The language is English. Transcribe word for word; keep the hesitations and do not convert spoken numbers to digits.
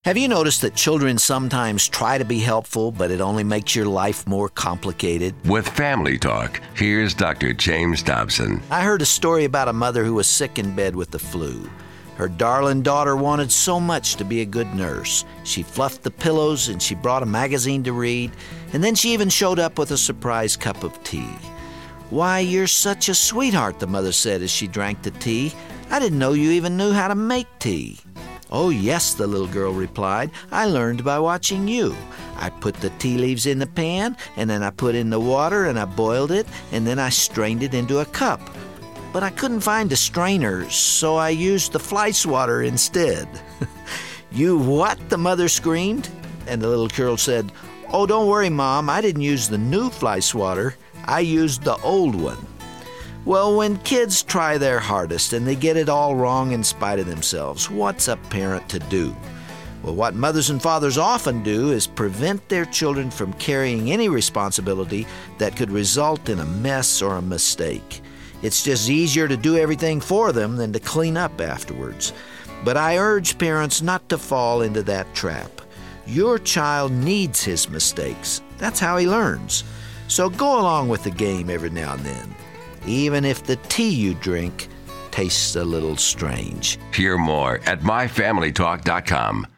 Have you noticed that children sometimes try to be helpful, but it only makes your life more complicated? With Family Talk, here's Doctor James Dobson. I heard a story about a mother who was sick in bed with the flu. Her darling daughter wanted so much to be a good nurse. She fluffed the pillows and she brought a magazine to read, and then she even showed up with a surprise cup of tea. "Why, you're such a sweetheart," the mother said as she drank the tea. "I didn't know you even knew how to make tea." "Oh, yes," the little girl replied. "I learned by watching you. I put the tea leaves in the pan, and then I put in the water, and I boiled it, and then I strained it into a cup. But I couldn't find a strainer, so I used the fly swatter instead." "You what?" the mother screamed. And the little girl said, "Oh, don't worry, Mom. I didn't use the new fly swatter. I used the old one." Well, when kids try their hardest and they get it all wrong in spite of themselves, what's a parent to do? Well, what mothers and fathers often do is prevent their children from carrying any responsibility that could result in a mess or a mistake. It's just easier to do everything for them than to clean up afterwards. But I urge parents not to fall into that trap. Your child needs his mistakes. That's how he learns. So go along with the game every now and then, even if the tea you drink tastes a little strange. Hear more at my family talk dot com.